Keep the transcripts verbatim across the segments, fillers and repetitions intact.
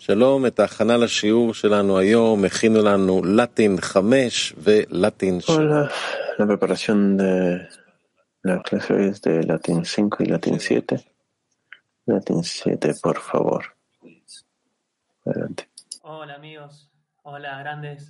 שלום, את ההכנה לשיעור שלנו היום הכינו לנו לטין חמש ולטין שש. Hola, la preparación de la clase hoy es de latín cinco y latín siete. Latín siete, por favor. Adelante. Hola amigos, hola grandes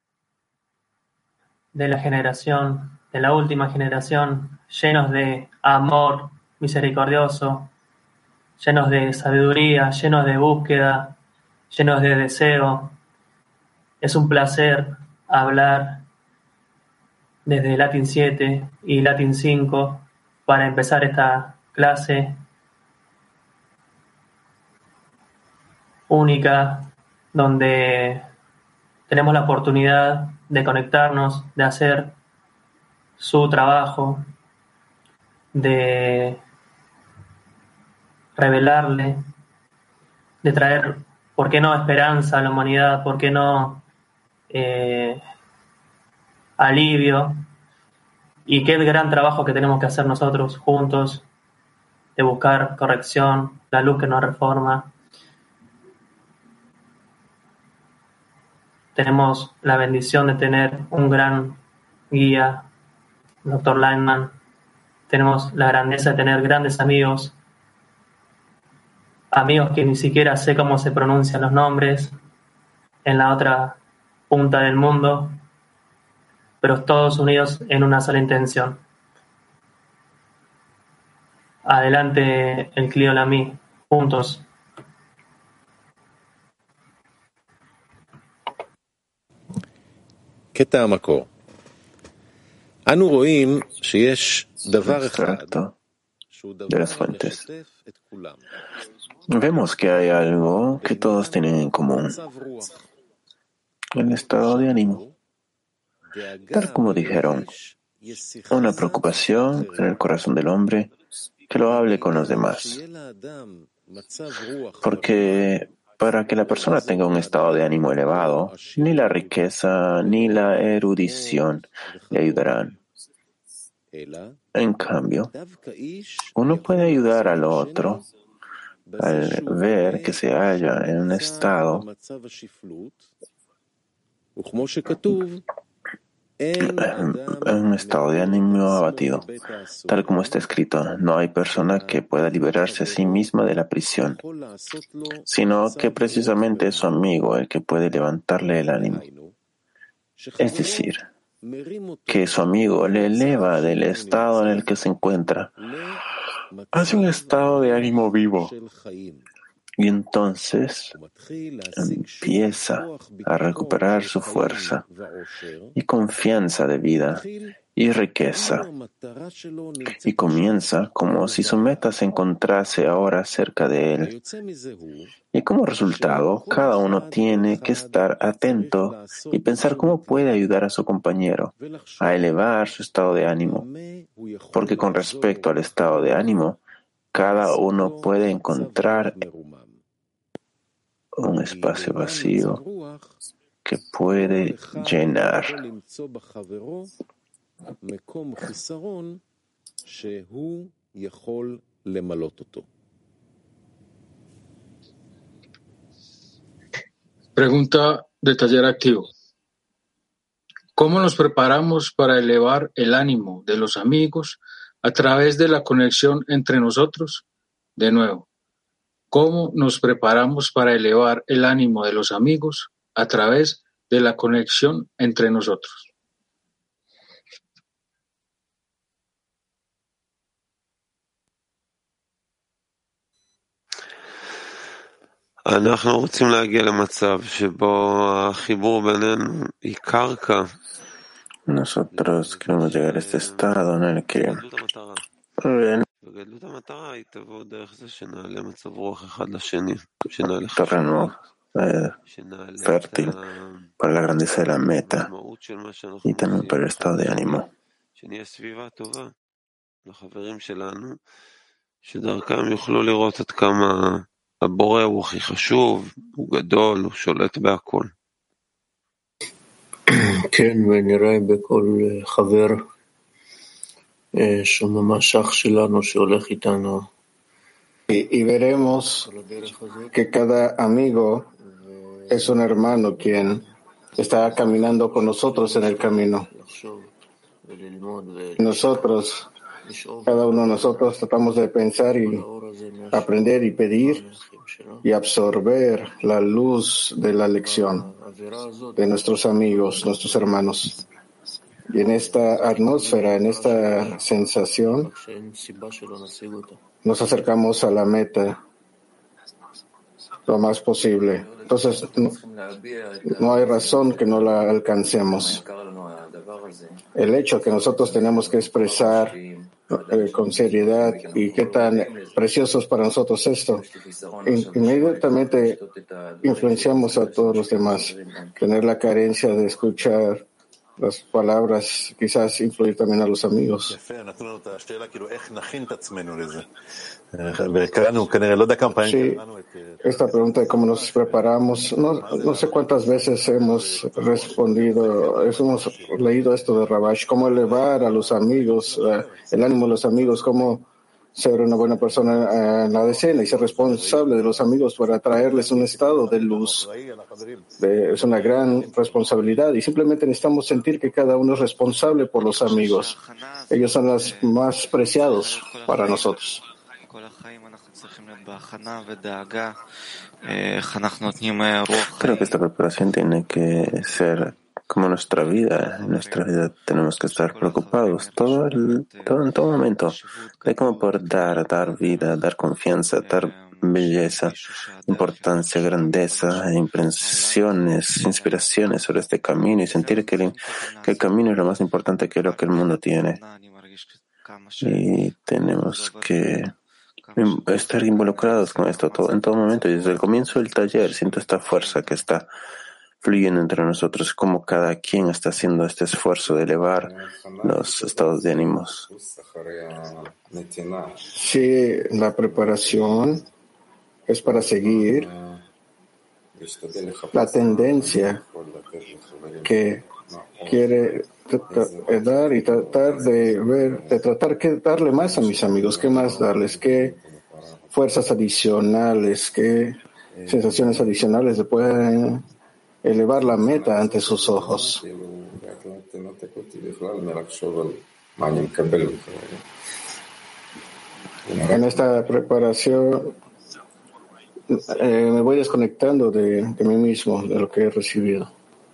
de la generación, de la última generación, llenos de amor misericordioso, llenos de sabiduría, llenos de búsqueda, llenos de deseo. Es un placer hablar desde Latín siete y Latín cinco para empezar esta clase única donde tenemos la oportunidad de conectarnos, de hacer su trabajo, de revelarle, de traer, ¿por qué no esperanza a la humanidad? ¿Por qué no eh, alivio? Y qué gran trabajo que tenemos que hacer nosotros juntos, de buscar corrección, la luz que nos reforma. Tenemos la bendición de tener un gran guía, el doctor Lineman. Tenemos la grandeza de tener grandes amigos, amigos que ni siquiera sé cómo se pronuncian los nombres en la otra punta del mundo, pero todos unidos en una sola intención. Adelante el Clio Lamy, juntos. קטע המקור. אנו רואים שיש דבר אחד שהוא דבר המשתף את כולם. Vemos que hay algo que todos tienen en común: el estado de ánimo. Tal como dijeron, una preocupación en el corazón del hombre que lo hable con los demás. Porque para que la persona tenga un estado de ánimo elevado, ni la riqueza ni la erudición le ayudarán. En cambio, uno puede ayudar al otro al ver que se halla en un estado en un estado de ánimo abatido. Tal como está escrito, no hay persona que pueda liberarse a sí misma de la prisión, sino que precisamente es su amigo el que puede levantarle el ánimo. Es decir, que su amigo le eleva del estado en el que se encuentra hacia un estado de ánimo vivo. Y entonces empieza a recuperar su fuerza y confianza de vida y riqueza. Y comienza como si su meta se encontrase ahora cerca de él. Y como resultado, cada uno tiene que estar atento y pensar cómo puede ayudar a su compañero a elevar su estado de ánimo. Porque con respecto al estado de ánimo, cada uno puede encontrar un espacio vacío que puede llenar. Pregunta de taller activo. ¿Cómo nos preparamos para elevar el ánimo de los amigos a través de la conexión entre nosotros? De nuevo, ¿cómo nos preparamos para elevar el ánimo de los amigos a través de la conexión entre nosotros? אנחנו רוצים להגיע למצב שבו החיבור בינינו היא קרקע. Nosotros queremos llegar a este estado en el que וגדלות המטרה היא תבוא דרך זה שנעלה מצב רוח אחד לשני, שנעלה terreno eh, fértil para la grandeza de la meta y también para el estado de ánimo. שנהיה סביבה טובה לחברים שלנו, שדרכם יוכלו לראות עד כמה הבורא הוא הכי חשוב, הוא גדול, הוא שולט בהכל. כן, ונראה בכל חבר שהוא ממש אח שלנו שהולך איתנו. Y, y veremos que cada amigo es un hermano quien está caminando con nosotros en el camino. Nosotros, cada uno de nosotros tratamos de pensar y aprender y pedir y absorber la luz de la lección de nuestros amigos, nuestros hermanos. Y en esta atmósfera, en esta sensación, nos acercamos a la meta lo más posible. Entonces, no, no hay razón que no la alcancemos. El hecho que nosotros tenemos que expresar eh, con seriedad y qué tan precioso es para nosotros esto, inmediatamente influenciamos a todos los demás. Tener la carencia de escuchar las palabras, quizás influir también a los amigos. Sí, esta pregunta de cómo nos preparamos, no, no sé cuántas veces hemos respondido, hemos leído esto de Rabash, cómo elevar a los amigos, el ánimo de los amigos, cómo ser una buena persona en la decena y ser responsable de los amigos para traerles un estado de luz. De, es una gran responsabilidad y simplemente necesitamos sentir que cada uno es responsable por los amigos. Ellos son los más preciados para nosotros. Creo que esta preparación tiene que ser como nuestra vida. En nuestra vida tenemos que estar preocupados todo, el, todo en todo momento de cómo poder dar, dar vida, dar confianza, dar belleza, importancia, grandeza, impresiones, inspiraciones sobre este camino y sentir que el, que el camino es lo más importante que lo que el mundo tiene. Y tenemos que estar involucrados con esto todo, en todo momento. Y desde el comienzo del taller siento esta fuerza que está fluyendo entre nosotros, como cada quien está haciendo este esfuerzo de elevar los estados de ánimos. Sí, la preparación es para seguir la tendencia que quiere dar y tratar de ver, de tratar que darle más a mis amigos, qué más darles, qué fuerzas adicionales, qué sensaciones adicionales le pueden elevar la meta ante sus ojos. En esta preparación eh, me voy desconectando de, de mí mismo, de lo que he recibido.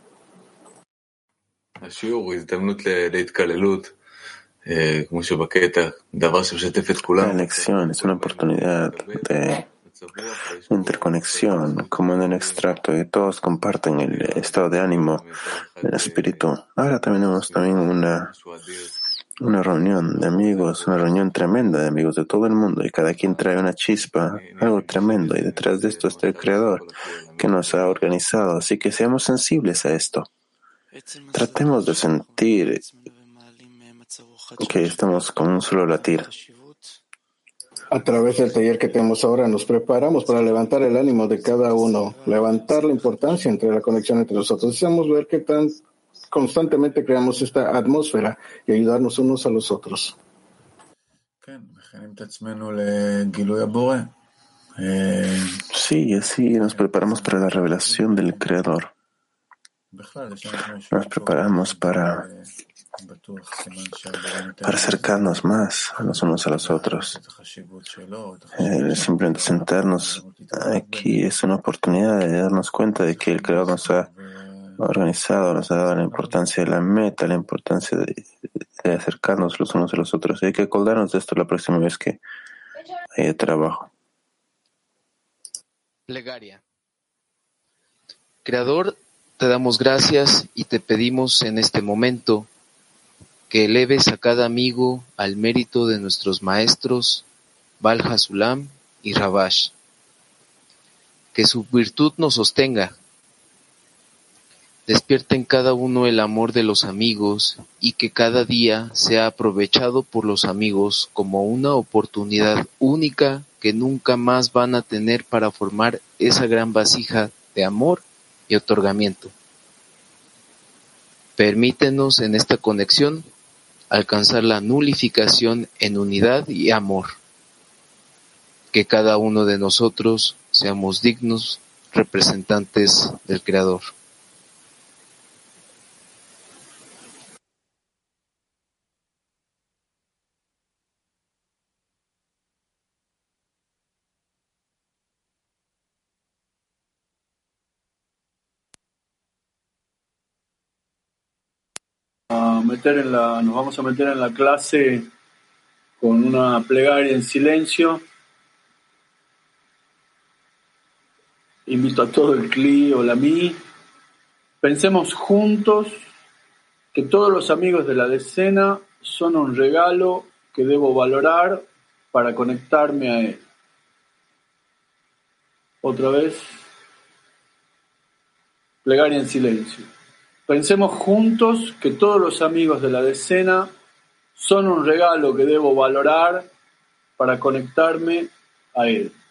La lección es una oportunidad de interconexión, como en el extracto, que todos comparten el estado de ánimo del espíritu. Ahora también tenemos también una, una reunión de amigos, una reunión tremenda de amigos de todo el mundo, y cada quien trae una chispa, algo tremendo, y detrás de esto está el Creador que nos ha organizado. Así que seamos sensibles a esto. Tratemos de sentir que estamos con un solo latir. A través del taller que tenemos ahora nos preparamos para levantar el ánimo de cada uno, levantar la importancia entre la conexión entre nosotros. Deseamos ver qué tan constantemente creamos esta atmósfera y ayudarnos unos a los otros. Sí, así nos preparamos para la revelación del Creador. Nos preparamos para para acercarnos más a los unos a los otros. Eh, simplemente sentarnos aquí es una oportunidad de darnos cuenta de que el Creador nos ha organizado, nos ha dado la importancia de la meta, la importancia de, de acercarnos los unos a los otros. Y hay que acordarnos de esto la próxima vez que haya trabajo. Plegaria. Creador, te damos gracias y te pedimos en este momento que eleves a cada amigo al mérito de nuestros maestros Baal HaSulam y Rabash. Que su virtud nos sostenga. Despierta en cada uno el amor de los amigos y que cada día sea aprovechado por los amigos como una oportunidad única que nunca más van a tener para formar esa gran vasija de amor y otorgamiento. Permítenos en esta conexión alcanzar la nulificación en unidad y amor. Que cada uno de nosotros seamos dignos, representantes del Creador. A meter en la, nos vamos a meter en la clase con una plegaria en silencio. Invito a todo el Cli o la Mi. Pensemos juntos que todos los amigos de la decena son un regalo que debo valorar para conectarme a él. Otra vez, plegaria en silencio. Pensemos juntos que todos los amigos de la decena son un regalo que debo valorar para conectarme a él.